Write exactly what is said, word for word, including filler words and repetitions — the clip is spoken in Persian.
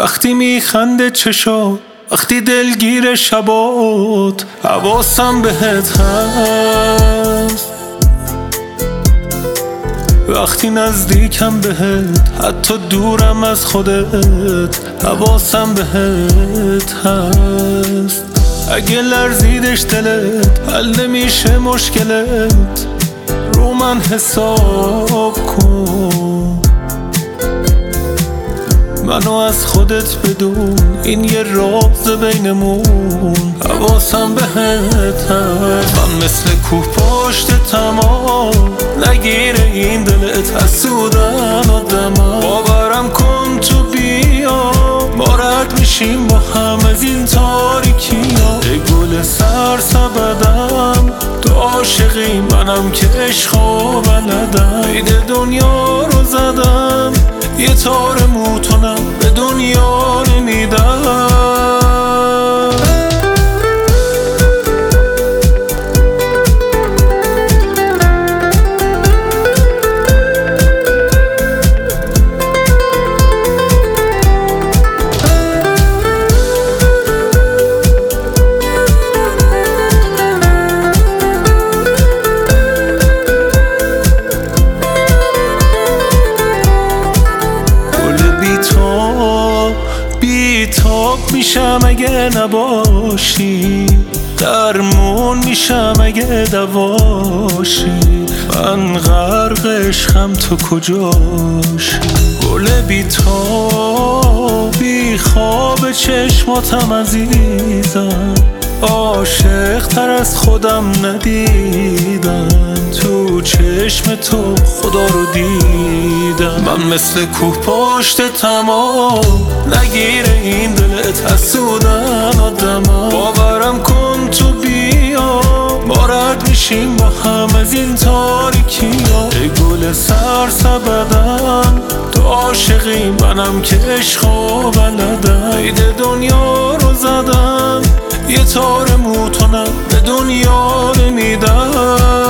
وقتی میخنده چشات، وقتی دلگیر شبات، حواسم بهت هست. وقتی نزدیکم بهت، حتی دورم از خودت، حواسم بهت هست. اگه لرزیدش دلت، حل نمیشه مشکلت، رو من حساب کن. منو از خودت بدون، این یه راز بینمون، حواسم بهت هست. من مثل کوه پشت تمام، نگیره این دلت حسودن آدمم. باورم کن تو بیا، ما رد میشیم با هم از این تاریکی‌ها. ای گل سرسبدم، تو عاشقی منم که عشقو بلدم. عید دنیا رو زدم، یه تار موتونم به دنیا نمیدم. بیتاب میشم اگه نباشی، درمون میشم اگه دواشی. من غرق عشقم، تو کجاشی؟ گل بیتاب بی خواب چشماتم عزیزم، عاشق تر از خودم ندیدم. تو چشم تو خدا رو دیدم. من مثل کوه پشت تمام، نگیره این دلت حسودن آدمم. باورم کن تو بیا، ما رد میشیم با هم از این تاریکی‌ها. ای گل سرسبدم، تو عاشقی منم که عشقو بلدم. عید دنیا رو زدم، یه تار موتونم به دنیا نمیدم.